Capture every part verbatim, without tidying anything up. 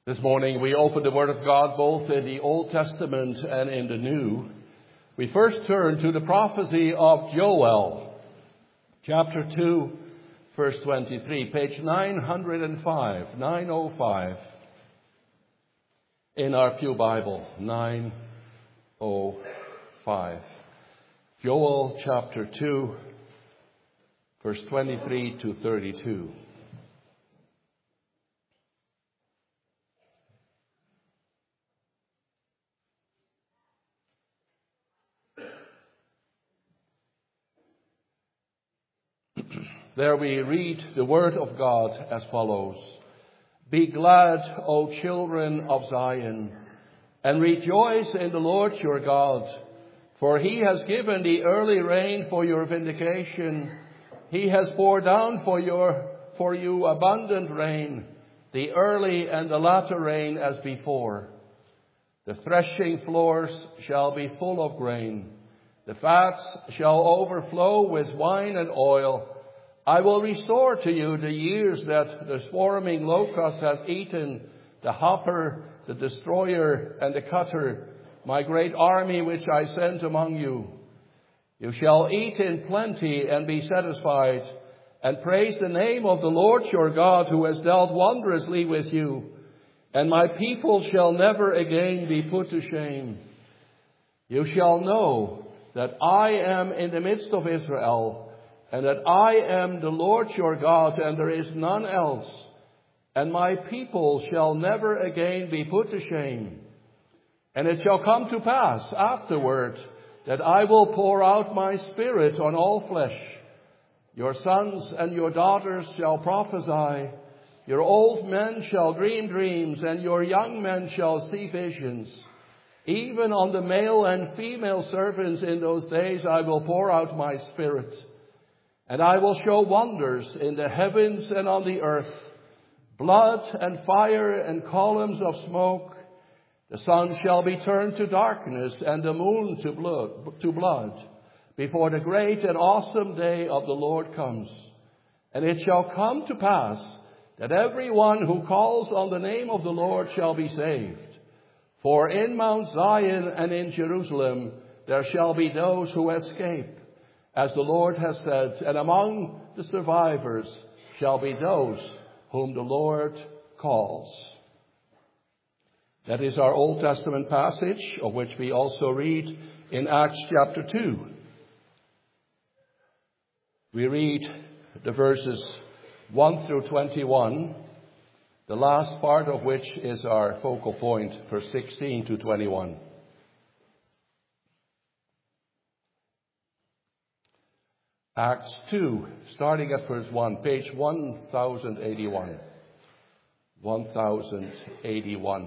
This morning we open the Word of God both in the Old Testament and in the New. We first turn to the prophecy of Joel, chapter two, verse twenty-three, page nine oh five, nine oh five in our Pew Bible, nine oh five. Joel chapter two, verse twenty-three to thirty-two. There we read the word of God as follows. Be glad, O children of Zion, and rejoice in the Lord your God, for he has given the early rain for your vindication. He has poured down for your for you abundant rain, the early and the latter rain as before. The threshing floors shall be full of grain. The vats shall overflow with wine and oil. I will restore to you the years that the swarming locust has eaten, the hopper, the destroyer, and the cutter, my great army which I sent among you. You shall eat in plenty and be satisfied, and praise the name of the Lord your God, who has dealt wondrously with you. And my people shall never again be put to shame. You shall know that I am in the midst of Israel, and that I am the Lord your God, and there is none else. And my people shall never again be put to shame. And it shall come to pass afterward that I will pour out my spirit on all flesh. Your sons and your daughters shall prophesy. Your old men shall dream dreams, and your young men shall see visions. Even on the male and female servants in those days I will pour out my spirit. And I will show wonders in the heavens and on the earth, blood and fire and columns of smoke. The sun shall be turned to darkness and the moon to blood, to blood before the great and awesome day of the Lord comes. And it shall come to pass that everyone who calls on the name of the Lord shall be saved. For in Mount Zion and in Jerusalem there shall be those who escape, as the Lord has said, and among the survivors shall be those whom the Lord calls. That is our Old Testament passage, of which we also read in Acts chapter two. We read the verses one through twenty-one, the last part of which is our focal point, verse sixteen to twenty-one. Acts two, starting at verse one, page one thousand eighty-one. one thousand eighty-one.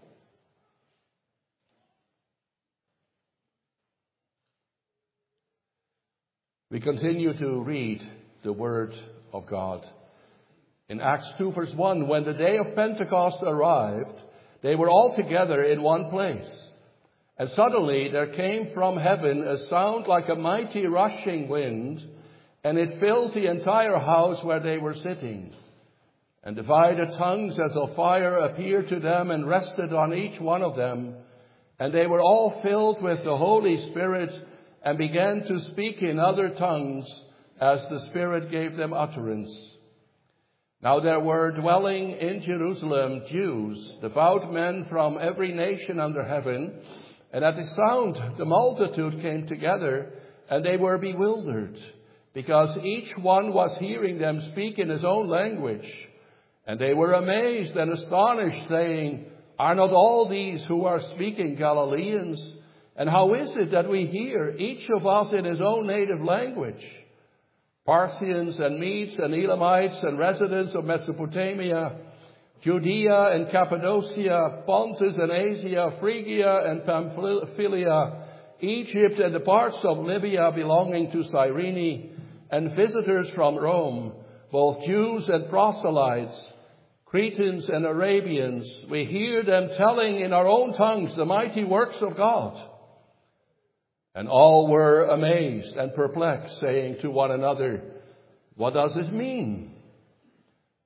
We continue to read the Word of God. In Acts two, verse one, when the day of Pentecost arrived, they were all together in one place. And suddenly there came from heaven a sound like a mighty rushing wind, and it filled the entire house where they were sitting. And divided tongues as of fire appeared to them and rested on each one of them. And they were all filled with the Holy Spirit and began to speak in other tongues as the Spirit gave them utterance. Now there were dwelling in Jerusalem Jews, devout men from every nation under heaven. And at the sound, the multitude came together, and they were bewildered, because each one was hearing them speak in his own language. And they were amazed and astonished, saying, Are not all these who are speaking Galileans? And how is it that we hear, each of us in his own native language? Parthians and Medes and Elamites and residents of Mesopotamia, Judea and Cappadocia, Pontus and Asia, Phrygia and Pamphylia, Egypt and the parts of Libya belonging to Cyrene, and visitors from Rome, both Jews and proselytes, Cretans and Arabians, we hear them telling in our own tongues the mighty works of God. And all were amazed and perplexed, saying to one another, What does this mean?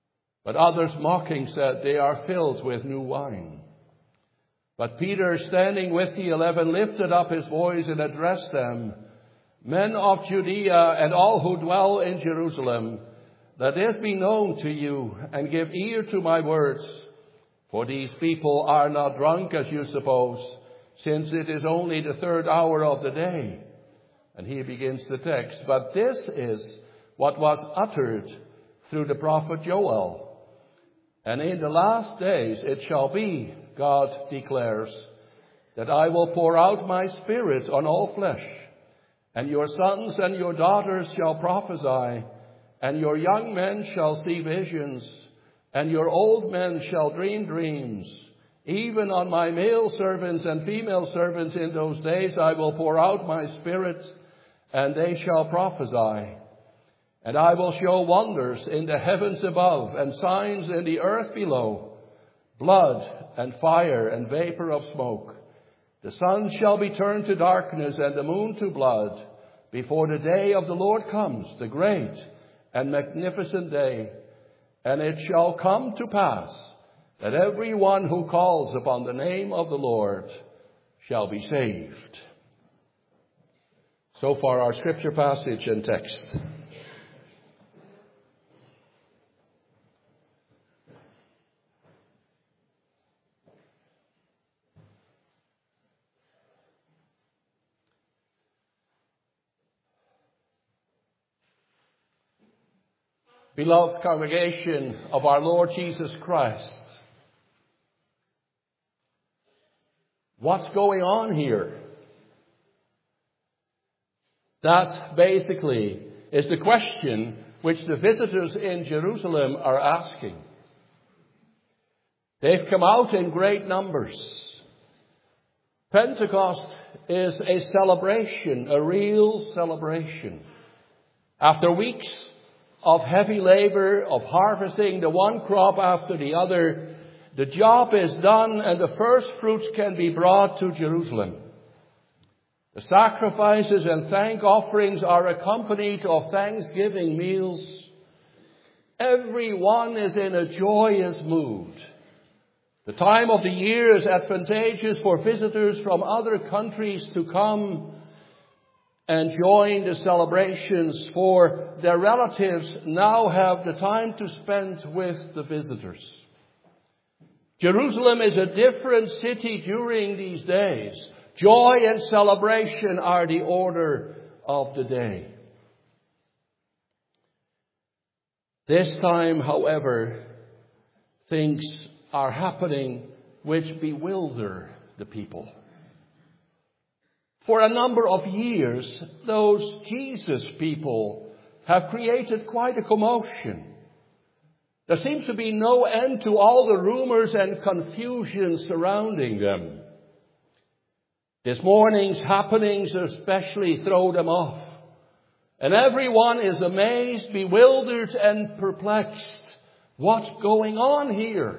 But others mocking said, they are filled with new wine. But Peter, standing with the eleven, lifted up his voice and addressed them, Men of Judea and all who dwell in Jerusalem, let this be known to you, and give ear to my words. For these people are not drunk, as you suppose, since it is only the third hour of the day. And he begins the text. But this is what was uttered through the prophet Joel. And in the last days it shall be, God declares, that I will pour out my Spirit on all flesh, and your sons and your daughters shall prophesy, and your young men shall see visions, and your old men shall dream dreams. Even on my male servants and female servants in those days I will pour out my Spirit, and they shall prophesy. And I will show wonders in the heavens above, and signs in the earth below, blood and fire and vapor of smoke. The sun shall be turned to darkness and the moon to blood before the day of the Lord comes, the great and magnificent day. And it shall come to pass that every one who calls upon the name of the Lord shall be saved. So far our scripture passage and text. Beloved congregation of our Lord Jesus Christ, what's going on here? That basically is the question which the visitors in Jerusalem are asking. They've come out in great numbers. Pentecost is a celebration, a real celebration. After weeks of heavy labor, of harvesting the one crop after the other, the job is done and the first fruits can be brought to Jerusalem. The sacrifices and thank offerings are accompanied of thanksgiving meals. Everyone is in a joyous mood. The time of the year is advantageous for visitors from other countries to come and join the celebrations, for their relatives now have the time to spend with the visitors. Jerusalem is a different city during these days. Joy and celebration are the order of the day. This time, however, things are happening which bewilder the people. For a number of years, those Jesus people have created quite a commotion. There seems to be no end to all the rumors and confusion surrounding them. This morning's happenings especially throw them off. And everyone is amazed, bewildered, and perplexed. What's going on here?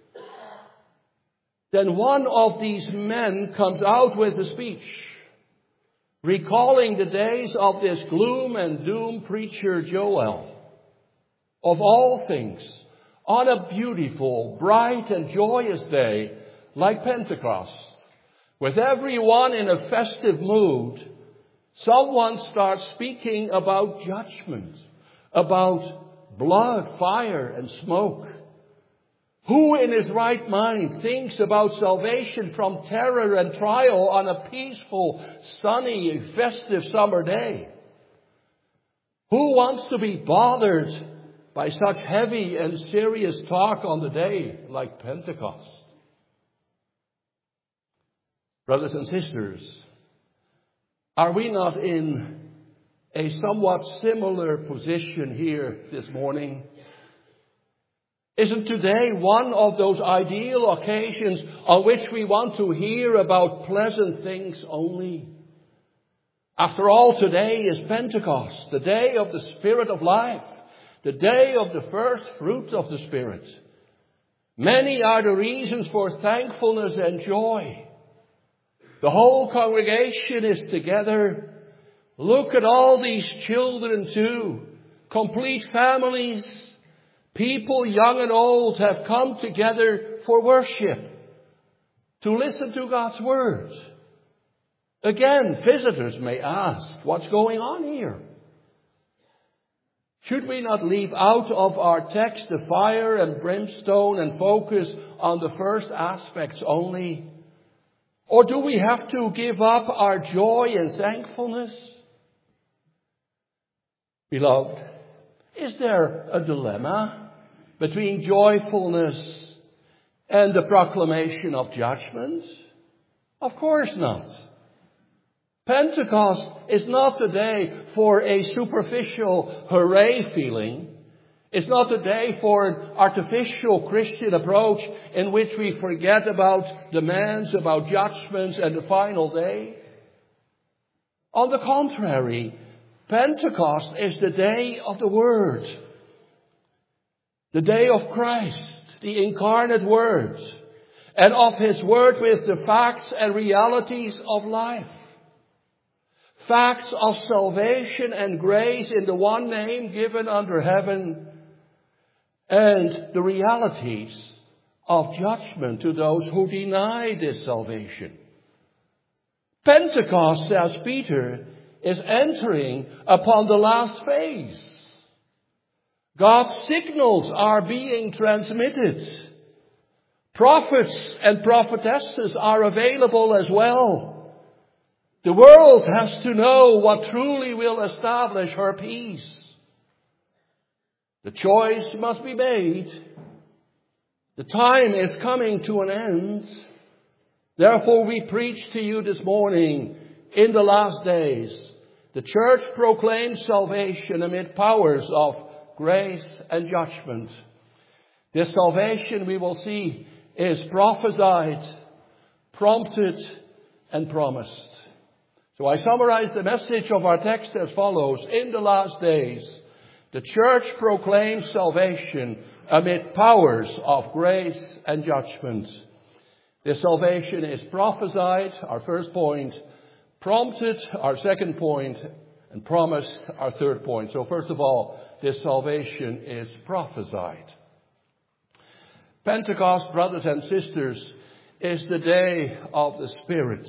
Then one of these men comes out with a speech, recalling the days of this gloom and doom preacher Joel. Of all things, on a beautiful, bright and joyous day like Pentecost, with everyone in a festive mood, someone starts speaking about judgment, about blood, fire and smoke. Who in his right mind thinks about salvation from terror and trial on a peaceful, sunny, festive summer day? Who wants to be bothered by such heavy and serious talk on the day like Pentecost? Brothers and sisters, are we not in a somewhat similar position here this morning? Isn't today one of those ideal occasions on which we want to hear about pleasant things only? After all, today is Pentecost, the day of the Spirit of life, the day of the first fruits of the Spirit. Many are the reasons for thankfulness and joy. The whole congregation is together. Look at all these children too, complete families, People young and old have come together for worship, to listen to God's word. Again, visitors may ask, what's going on here? Should we not leave out of our text the fire and brimstone and focus on the first aspects only? Or do we have to give up our joy and thankfulness? Beloved, is there a dilemma between joyfulness and the proclamation of judgment? Of course not. Pentecost is not a day for a superficial hooray feeling. It's not a day for an artificial Christian approach in which we forget about demands, about judgments and the final day. On the contrary, Pentecost is the day of the Word. The day of Christ, the incarnate Word, and of His Word with the facts and realities of life. Facts of salvation and grace in the one name given under heaven, and the realities of judgment to those who deny this salvation. Pentecost, says Peter, is entering upon the last phase. God's signals are being transmitted. Prophets and prophetesses are available as well. The world has to know what truly will establish her peace. The choice must be made. The time is coming to an end. Therefore we preach to you this morning, in the last days, the church proclaims salvation amid powers of grace and judgment. This salvation, we will see, is prophesied, prompted, and promised. So I summarize the message of our text as follows. In the last days, the church proclaims salvation amid powers of grace and judgment. This salvation is prophesied, our first point, prompted, our second point, and promised, our third point. So first of all, this salvation is prophesied. Pentecost, brothers and sisters, is the day of the Spirit.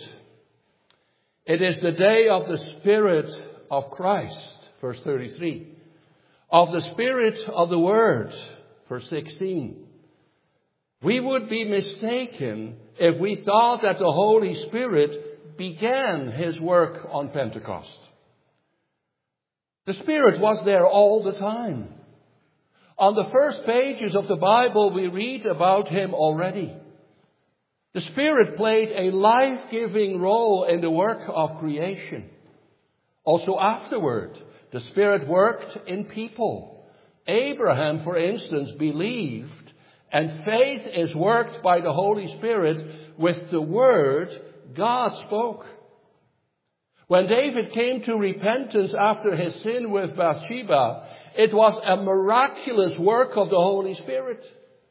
It is the day of the Spirit of Christ, verse thirty-three. Of the Spirit of the Word, verse sixteen. We would be mistaken if we thought that the Holy Spirit began His work on Pentecost. The Spirit was there all the time. On the first pages of the Bible, we read about Him already. The Spirit played a life-giving role in the work of creation. Also afterward, the Spirit worked in people. Abraham, for instance, believed, and faith is worked by the Holy Spirit with the word God spoke. When David came to repentance after his sin with Bathsheba, it was a miraculous work of the Holy Spirit.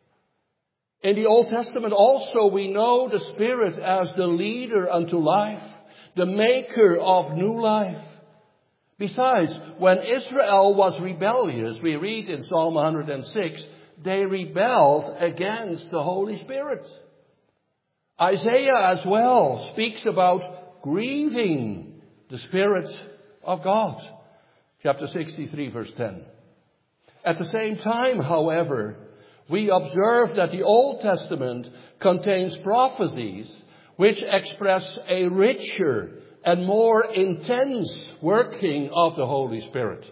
In the Old Testament also we know the Spirit as the leader unto life, the maker of new life. Besides, when Israel was rebellious, we read in Psalm one hundred six, they rebelled against the Holy Spirit. Isaiah as well speaks about grieving the Spirit of God. Chapter sixty-three, verse ten. At the same time, however, we observe that the Old Testament contains prophecies which express a richer and more intense working of the Holy Spirit.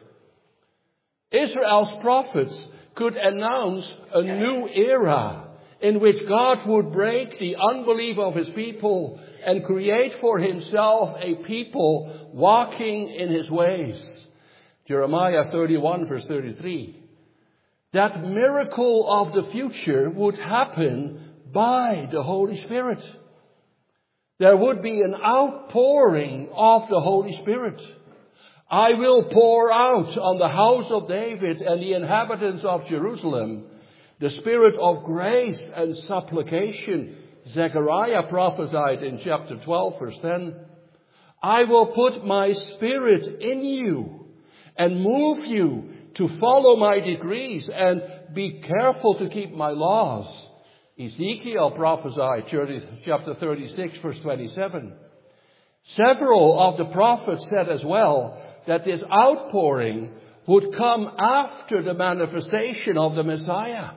Israel's prophets could announce a new era in which God would break the unbelief of His people and create for Himself a people walking in His ways. Jeremiah thirty-one, verse thirty-three. That miracle of the future would happen by the Holy Spirit. There would be an outpouring of the Holy Spirit. I will pour out on the house of David and the inhabitants of Jerusalem the spirit of grace and supplication. Zechariah prophesied in chapter twelve, verse ten. I will put my spirit in you and move you to follow my decrees and be careful to keep my laws. Ezekiel prophesied, chapter thirty-six, verse twenty-seven. Several of the prophets said as well that this outpouring would come after the manifestation of the Messiah.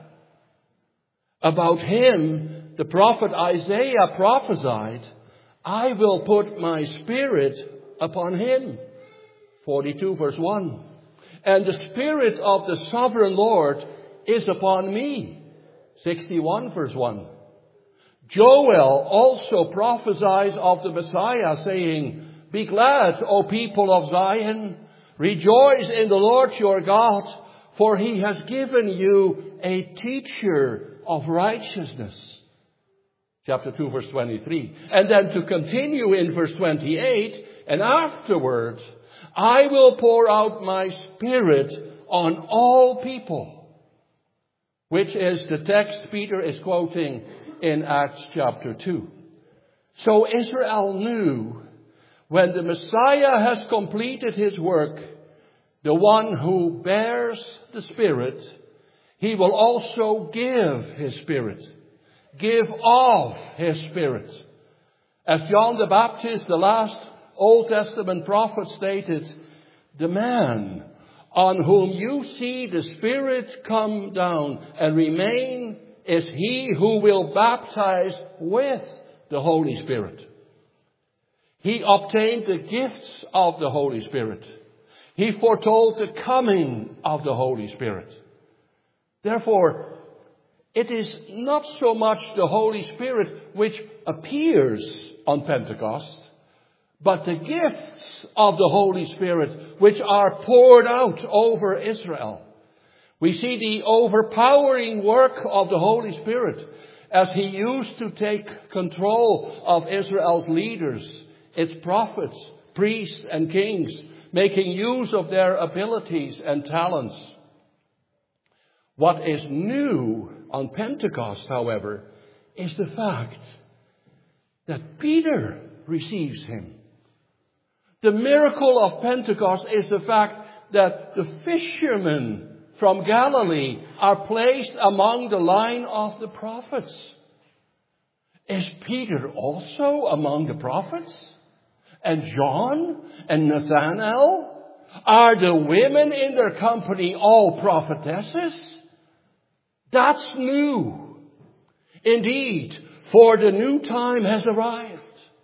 About him, the prophet Isaiah prophesied, I will put my spirit upon him. forty-two, verse one. And the spirit of the sovereign Lord is upon me. sixty-one, verse one. Joel also prophesies of the Messiah, saying, Be glad, O people of Zion. Rejoice in the Lord your God, for he has given you a teacher of righteousness. Chapter two, verse twenty-three. And then to continue in verse twenty-eight, and afterwards, I will pour out my spirit on all people. Which is the text Peter is quoting in Acts chapter two. So Israel knew when the Messiah has completed his work, the one who bears the Spirit, he will also give his Spirit. Give of his Spirit. As John the Baptist, the last Old Testament prophet, stated, the man on whom you see the Spirit come down and remain is he who will baptize with the Holy Spirit. He obtained the gifts of the Holy Spirit. He foretold the coming of the Holy Spirit. Therefore, it is not so much the Holy Spirit which appears on Pentecost, but the gifts of the Holy Spirit which are poured out over Israel. We see the overpowering work of the Holy Spirit as he used to take control of Israel's leaders, its prophets, priests, and kings, making use of their abilities and talents. What is new on Pentecost, however, is the fact that Peter receives him. The miracle of Pentecost is the fact that the fishermen from Galilee are placed among the line of the prophets. Is Peter also among the prophets? And John and Nathanael? Are the women in their company all prophetesses? That's new. Indeed, for the new time has arrived.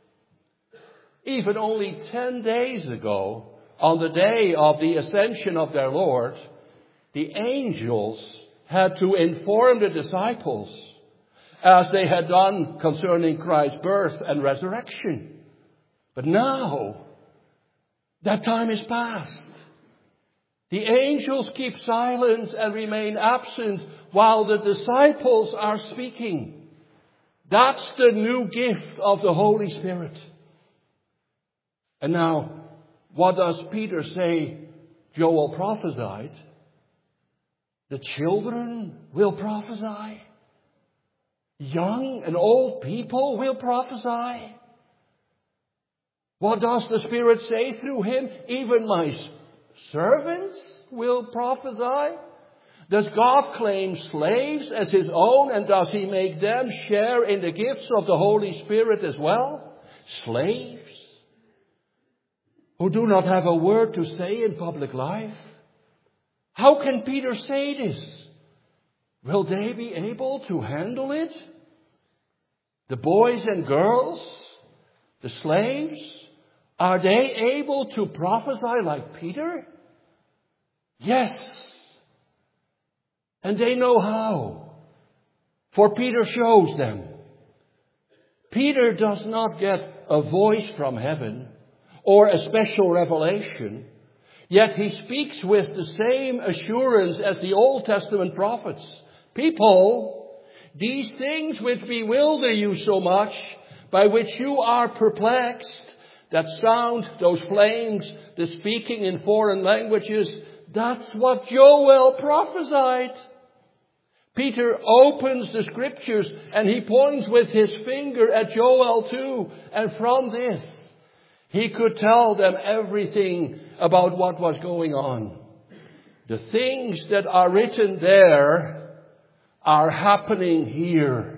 Even only ten days ago, on the day of the ascension of their Lord, the angels had to inform the disciples, as they had done concerning Christ's birth and resurrection. But now, that time is past. The angels keep silence and remain absent while the disciples are speaking. That's the new gift of the Holy Spirit. And now, what does Peter say Joel prophesied? The children will prophesy. Young and old people will prophesy. What does the Spirit say through him? Even my servants will prophesy. Does God claim slaves as his own, and does he make them share in the gifts of the Holy Spirit as well? Slaves who do not have a word to say in public life? How can Peter say this? Will they be able to handle it? The boys and girls, the slaves, are they able to prophesy like Peter? Yes. And they know how. For Peter shows them. Peter does not get a voice from heaven or a special revelation. Yet he speaks with the same assurance as the Old Testament prophets. People, these things which bewilder you so much, by which you are perplexed, that sound, those flames, the speaking in foreign languages, that's what Joel prophesied. Peter opens the scriptures and he points with his finger at Joel too. And from this, he could tell them everything about what was going on. The things that are written there are happening here.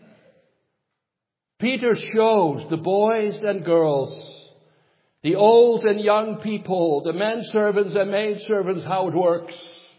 Peter shows the boys and girls, the old and young people, the men servants and maid servants, how it works.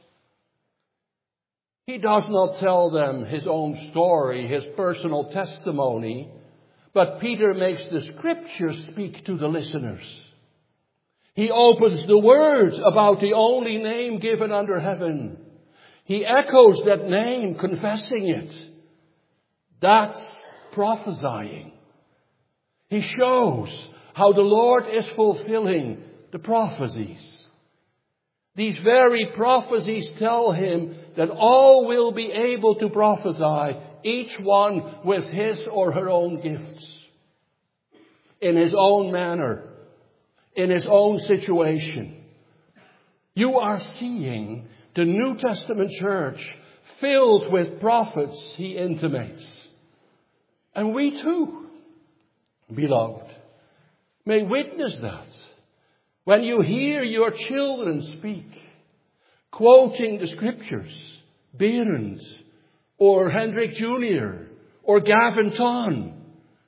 He does not tell them his own story, his personal testimony, but Peter makes the scriptures speak to the listeners. He opens the words about the only name given under heaven. He echoes that name, confessing it. That's prophesying. He shows how the Lord is fulfilling the prophecies. These very prophecies tell him that all will be able to prophesy, each one with his or her own gifts, in his own manner, in his own situation. You are seeing the New Testament church filled with prophets, he intimates. And we too, beloved, may witness that. When you hear your children speak, quoting the scriptures, Berend, or Hendrik Junior, or Gavin Ton,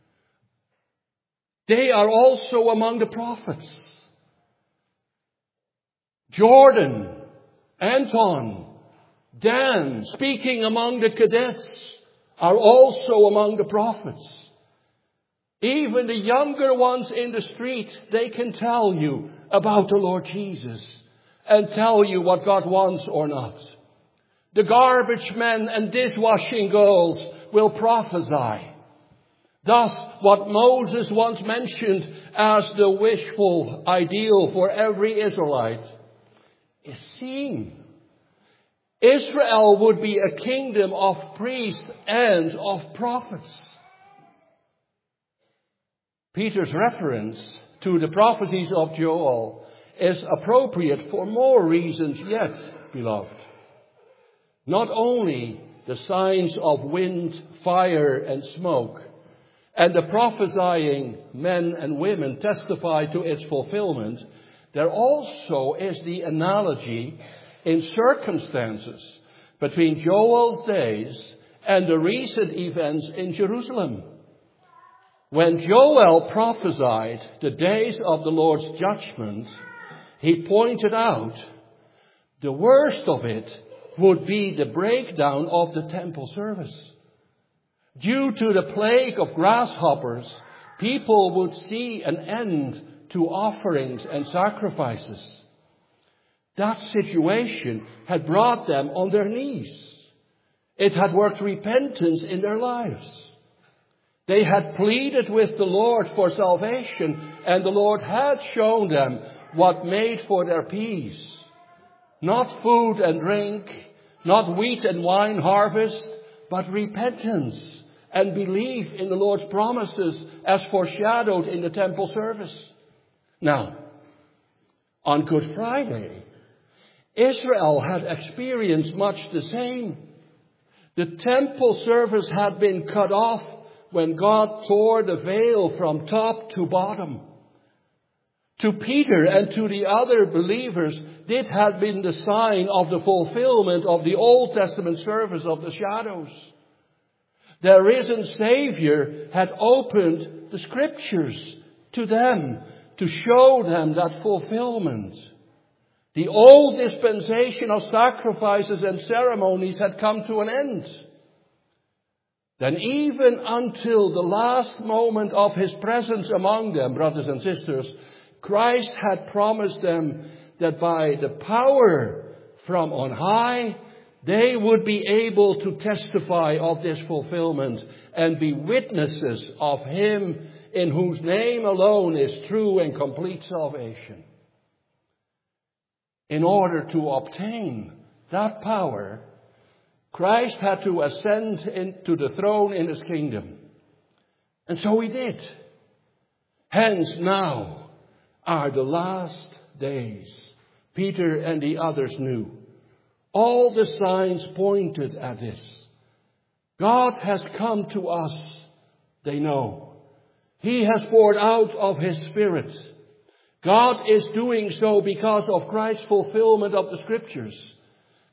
they are also among the prophets. Jordan, Anton, Dan, speaking among the cadets, are also among the prophets. Even the younger ones in the street, they can tell you about the Lord Jesus and tell you what God wants or not. The garbage men and dishwashing girls will prophesy. Thus, what Moses once mentioned as the wishful ideal for every Israelite is seen. Israel would be a kingdom of priests and of prophets. Peter's reference to the prophecies of Joel is appropriate for more reasons yet, beloved. Not only the signs of wind, fire, and smoke, and the prophesying men and women testify to its fulfillment, there also is the analogy in circumstances between Joel's days and the recent events in Jerusalem. When Joel prophesied the days of the Lord's judgment, he pointed out the worst of it would be the breakdown of the temple service. Due to the plague of grasshoppers, people would see an end to offerings and sacrifices. That situation had brought them on their knees. It had worked repentance in their lives. They had pleaded with the Lord for salvation, and the Lord had shown them what made for their peace. Not food and drink, not wheat and wine harvest, but repentance and belief in the Lord's promises as foreshadowed in the temple service. Now, on Good Friday, Israel had experienced much the same. The temple service had been cut off when God tore the veil from top to bottom. To Peter and to the other believers, this had been the sign of the fulfillment of the Old Testament service of the shadows. Their risen Savior had opened the scriptures to them to show them that fulfillment. The old dispensation of sacrifices and ceremonies had come to an end. Then even until the last moment of his presence among them, brothers and sisters, Christ had promised them that by the power from on high, they would be able to testify of this fulfillment and be witnesses of him in whose name alone is true and complete salvation. In order to obtain that power, Christ had to ascend into the throne in his kingdom. And so he did. Hence now are the last days. Peter and the others knew. All the signs pointed at this. God has come to us, they know. He has poured out of his Spirit. God is doing so because of Christ's fulfillment of the scriptures.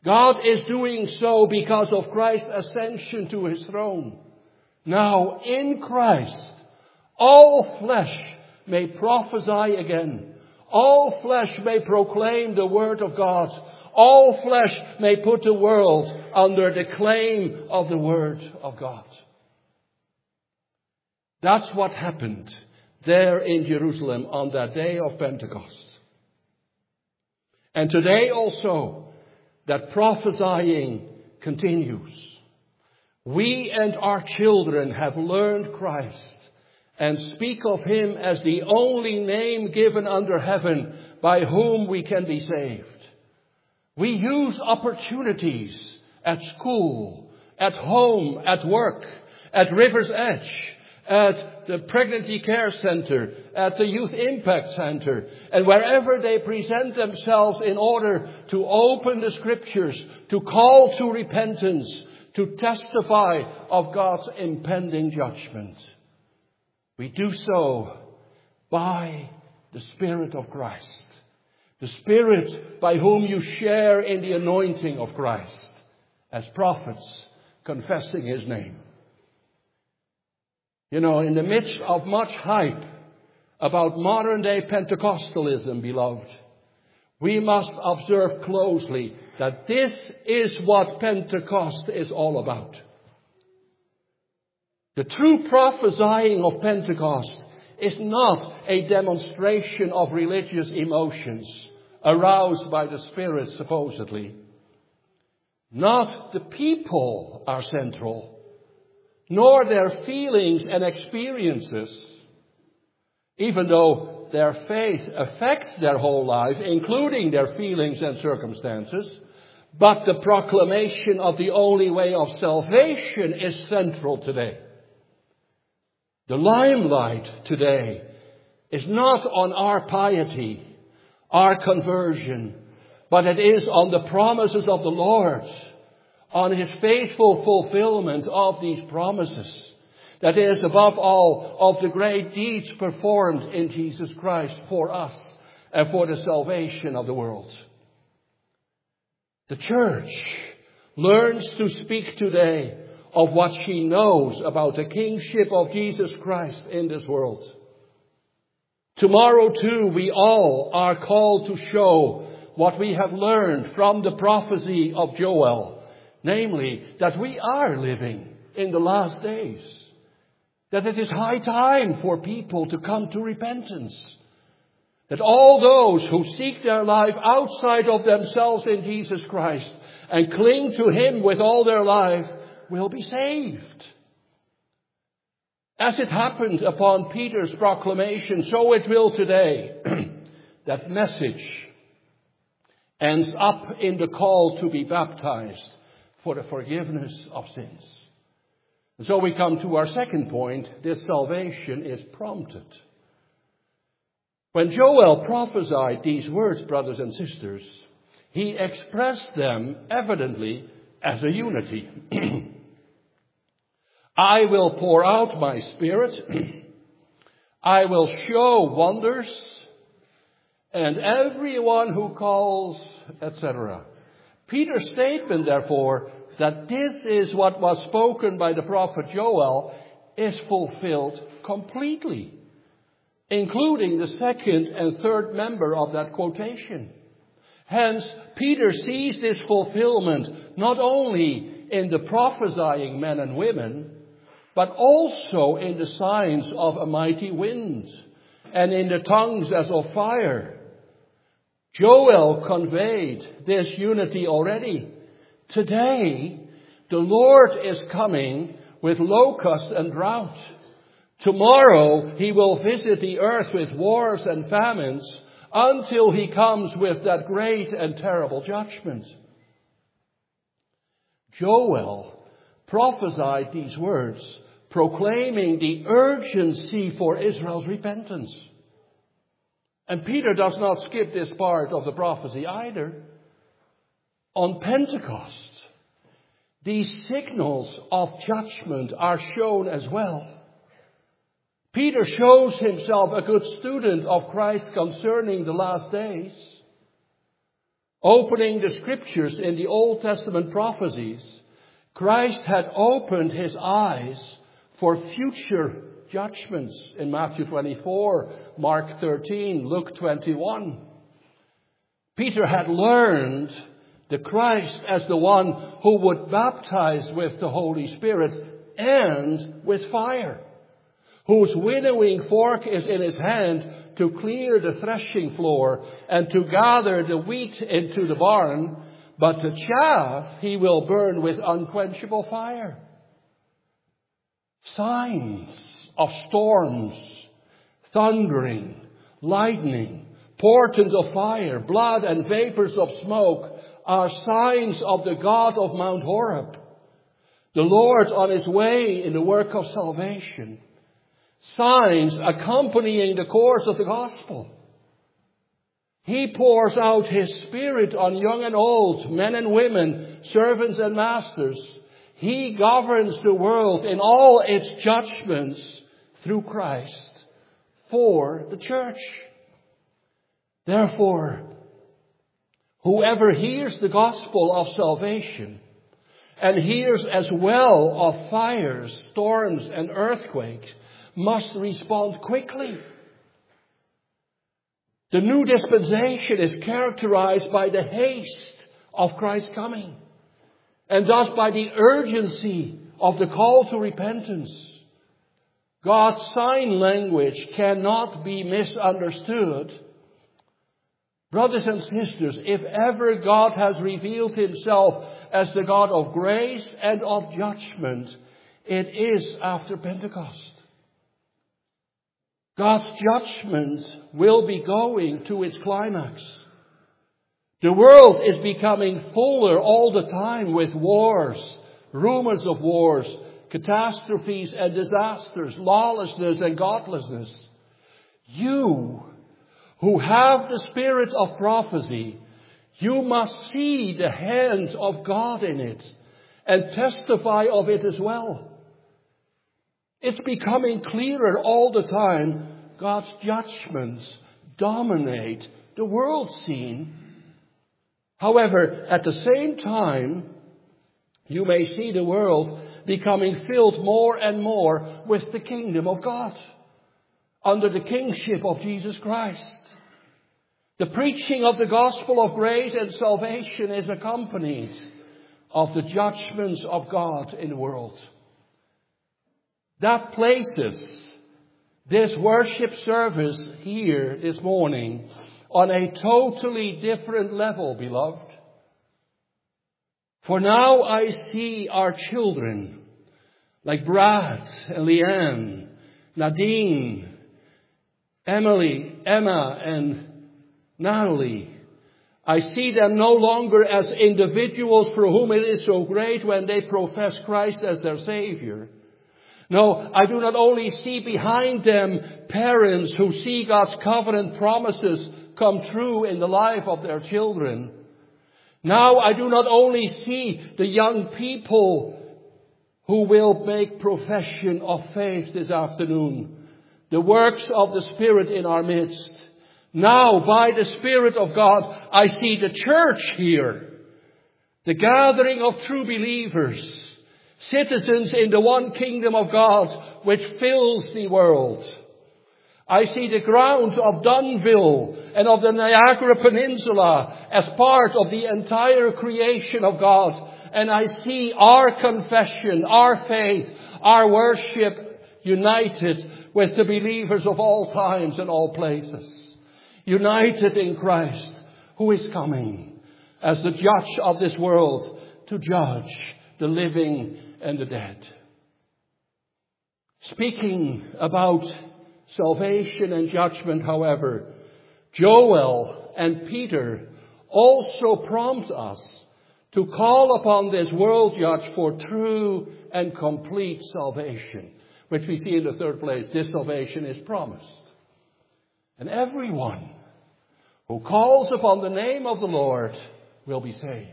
God is doing so because of Christ's ascension to his throne. Now in Christ, all flesh may prophesy again. All flesh may proclaim the word of God. All flesh may put the world under the claim of the word of God. That's what happened there in Jerusalem on that day of Pentecost. And today also, that prophesying continues. We and our children have learned Christ and speak of him as the only name given under heaven by whom we can be saved. We use opportunities at school, at home, at work, at River's Edge, at the Pregnancy Care Center, at the Youth Impact Center, and wherever they present themselves in order to open the Scriptures, to call to repentance, to testify of God's impending judgment. We do so by the Spirit of Christ. The Spirit by whom you share in the anointing of Christ as prophets confessing his name. You know, in the midst of much hype about modern day Pentecostalism, beloved, we must observe closely that this is what Pentecost is all about. The true prophesying of Pentecost is not a demonstration of religious emotions aroused by the Spirit, supposedly. Not the people are central, nor their feelings and experiences, even though their faith affects their whole life, including their feelings and circumstances. But the proclamation of the only way of salvation is central today. The limelight today is not on our piety, our conversion, but it is on the promises of the Lord, on his faithful fulfillment of these promises. That is, above all, of the great deeds performed in Jesus Christ for us and for the salvation of the world. The church learns to speak today of what she knows about the kingship of Jesus Christ in this world. Tomorrow too, we all are called to show what we have learned from the prophecy of Joel, namely that we are living in the last days, that it is high time for people to come to repentance, that all those who seek their life outside of themselves in Jesus Christ and cling to him with all their life will be saved. As it happened upon Peter's proclamation, so it will today. That message ends up in the call to be baptized for the forgiveness of sins. And so we come to our second point. This salvation is prompted. When Joel prophesied these words, brothers and sisters, he expressed them evidently as a unity. I will pour out my Spirit. I will show wonders. And everyone who calls, et cetera. Peter's statement, therefore, that this is what was spoken by the prophet Joel is fulfilled completely, including the second and third member of that quotation. Hence, Peter sees this fulfillment not only in the prophesying men and women, but also in the signs of a mighty wind and in the tongues as of fire. Joel conveyed this unity already. Today, the Lord is coming with locust and drought. Tomorrow, he will visit the earth with wars and famines until he comes with that great and terrible judgment. Joel prophesied these words, proclaiming the urgency for Israel's repentance. And Peter does not skip this part of the prophecy either. On Pentecost, these signals of judgment are shown as well. Peter shows himself a good student of Christ concerning the last days. Opening the scriptures in the Old Testament prophecies, Christ had opened his eyes for future judgments in Matthew twenty-four, Mark thirteen, Luke twenty-one. Peter had learned the Christ as the one who would baptize with the Holy Spirit and with fire, whose winnowing fork is in his hand to clear the threshing floor and to gather the wheat into the barn, but the chaff he will burn with unquenchable fire. Signs of storms, thundering, lightning, portent of fire, blood and vapors of smoke are signs of the God of Mount Horeb, the Lord on his way in the work of salvation. Signs accompanying the course of the gospel. He pours out his Spirit on young and old, men and women, servants and masters. He governs the world in all its judgments through Christ for the church. Therefore, whoever hears the gospel of salvation and hears as well of fires, storms and earthquakes must respond quickly. The new dispensation is characterized by the haste of Christ's coming, and thus by the urgency of the call to repentance. God's sign language cannot be misunderstood. Brothers and sisters, if ever God has revealed himself as the God of grace and of judgment, it is after Pentecost. God's judgment will be going to its climax. The world is becoming fuller all the time with wars, rumors of wars, catastrophes and disasters, lawlessness and godlessness. You who have the spirit of prophecy, you must see the hand of God in it and testify of it as well. It's becoming clearer all the time. God's judgments dominate the world scene. However, at the same time, you may see the world becoming filled more and more with the kingdom of God, under the kingship of Jesus Christ. The preaching of the gospel of grace and salvation is accompanied of the judgments of God in the world. That places this worship service here this morning on a totally different level, beloved. For now I see our children like Brad and Leanne, Nadine, Emily, Emma and Natalie. I see them no longer as individuals for whom it is so great when they profess Christ as their Savior. No, I do not only see behind them parents who see God's covenant promises come true in the life of their children. Now I do not only see the young people who will make profession of faith this afternoon, the works of the Spirit in our midst. Now, by the Spirit of God, I see the church here, the gathering of true believers, citizens in the one kingdom of God which fills the world. I see the grounds of Dunville and of the Niagara Peninsula as part of the entire creation of God. And I see our confession, our faith, our worship united with the believers of all times and all places. United in Christ, who is coming as the judge of this world to judge the living and the dead. Speaking about salvation and judgment, however, Joel and Peter also prompt us to call upon this world judge for true and complete salvation, which we see in the third place. This salvation is promised. And everyone who calls upon the name of the Lord will be saved.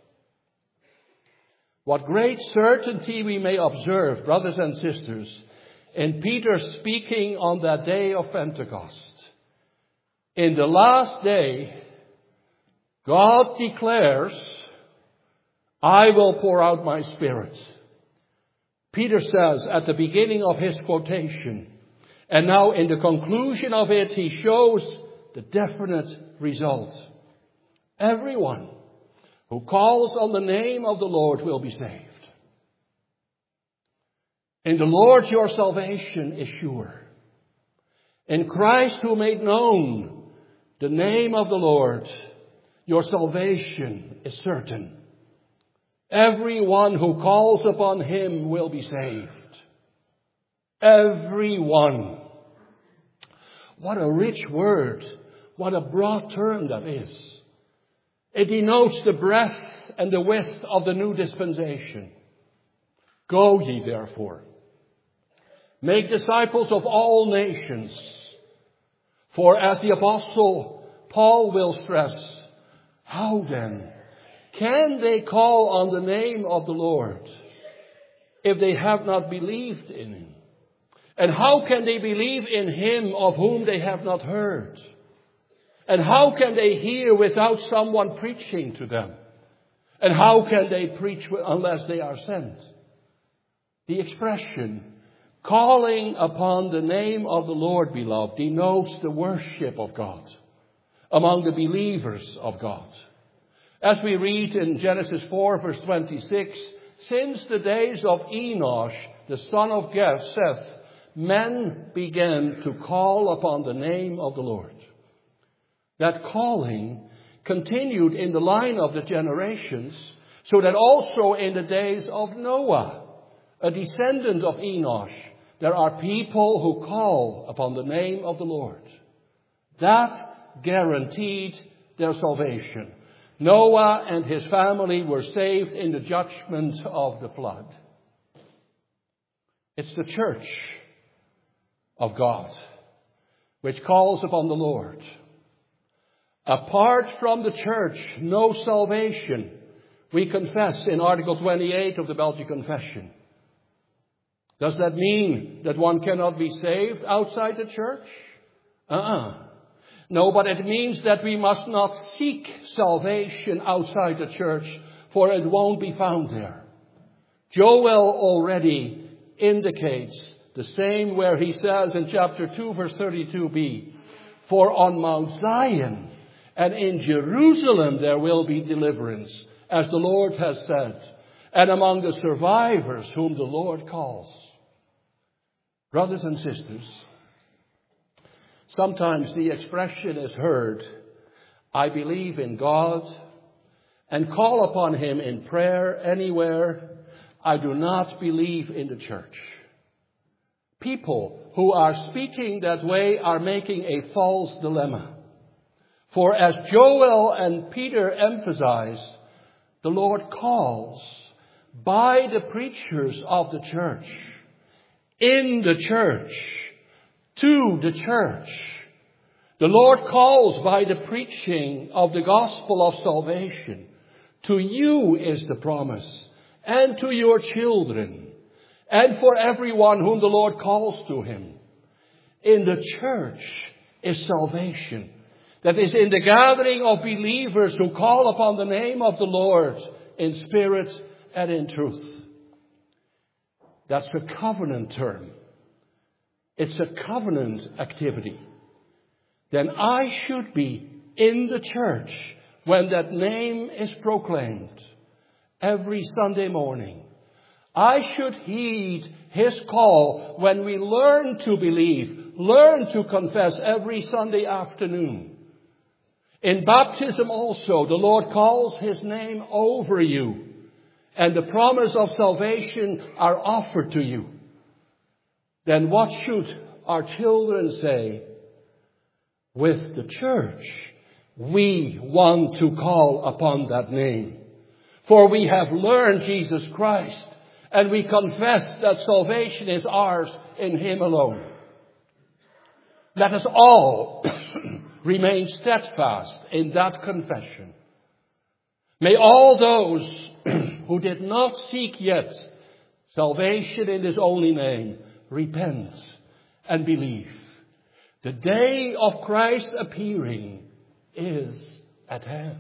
What great certainty we may observe, brothers and sisters, in Peter speaking on that day of Pentecost. In the last day, God declares, I will pour out my Spirit. Peter says at the beginning of his quotation, and now in the conclusion of it, he shows the definite result. Everyone who calls on the name of the Lord will be saved. In the Lord your salvation is sure. In Christ who made known the name of the Lord, your salvation is certain. Everyone who calls upon him will be saved. Everyone. What a rich word. What a broad term that is. It denotes the breadth and the width of the new dispensation. Go ye therefore. Make disciples of all nations. For as the apostle Paul will stress, how then can they call on the name of the Lord if they have not believed in him? And how can they believe in him of whom they have not heard? And how can they hear without someone preaching to them? And how can they preach unless they are sent? The expression, calling upon the name of the Lord, beloved, denotes the worship of God among the believers of God. As we read in Genesis four, verse twenty-six, since the days of Enosh, the son of Seth, men began to call upon the name of the Lord. That calling continued in the line of the generations, so that also in the days of Noah, a descendant of Enosh, there are people who call upon the name of the Lord. That guaranteed their salvation. Noah and his family were saved in the judgment of the flood. It's the church of God which calls upon the Lord. Apart from the church, no salvation, we confess in Article twenty-eight of the Belgian Confession. Does that mean that one cannot be saved outside the church? Uh-uh. No, but it means that we must not seek salvation outside the church, for it won't be found there. Joel already indicates the same where he says in chapter two, verse thirty-two b, for on Mount Zion and in Jerusalem there will be deliverance, as the Lord has said, and among the survivors whom the Lord calls. Brothers and sisters, sometimes the expression is heard, I believe in God and call upon him in prayer anywhere. I do not believe in the church. People who are speaking that way are making a false dilemma. For as Joel and Peter emphasize, the Lord calls by the preachers of the church, in the church, to the church. The Lord calls by the preaching of the gospel of salvation. To you is the promise, and to your children, and for everyone whom the Lord calls to him. In the church is salvation. That is in the gathering of believers who call upon the name of the Lord in spirit and in truth. That's a covenant term. It's a covenant activity. Then I should be in the church when that name is proclaimed every Sunday morning. I should heed his call when we learn to believe, learn to confess every Sunday afternoon. In baptism also, the Lord calls his name over you, and the promise of salvation are offered to you. Then what should our children say? With the church, we want to call upon that name. For we have learned Jesus Christ, and we confess that salvation is ours in him alone. Let us all remain steadfast in that confession. May all those who did not seek yet salvation in his only name repent and believe. The day of Christ's appearing is at hand.